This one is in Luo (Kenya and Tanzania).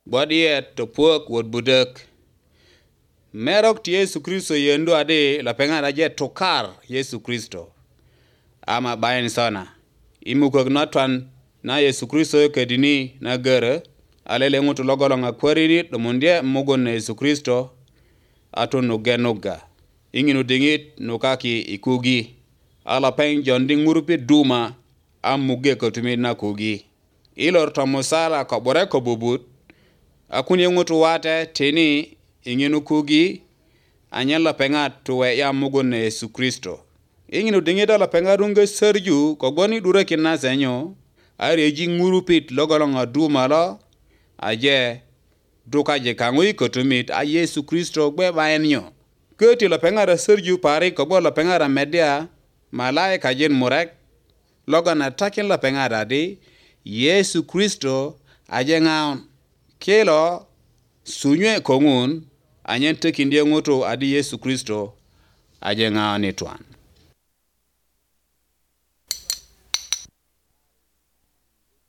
Bodiet to puok would budak. Merok ti Yesu Kristo yendu ade la penga raje tokar Yesu Kristo. Ama bayan sana. Imukog natwan na Yesu Kristo kedini na gere. Alele ngutu logolonga kwariri domundia mugon na Yesu Kristo. Ato nuga. Inginu dingit nukaki ikugi. Ala peng jondi ngurupi duma amuge kotumi na kugi. Ilor tomusala kabore ko bubut. Akuni ngutu wate teni inginu kugi. Anyala penga tuwe ya mugon na Yesu Kristo. Inginu dingita la penga runge serju kogoni dure kina senyo. Areji ngurupit logolonga duma la. Aje duka je kangui kotumit a Yesu Kristo gbe baenyo. Keti la pengara serju pari kobo la pengara media malai kajen murek logana takin la pengara di Yesu Kristo aje ngaon kelo sunywe kongun anyen tekin die ngoto adi Yesu Kristo aje ngaon etwan.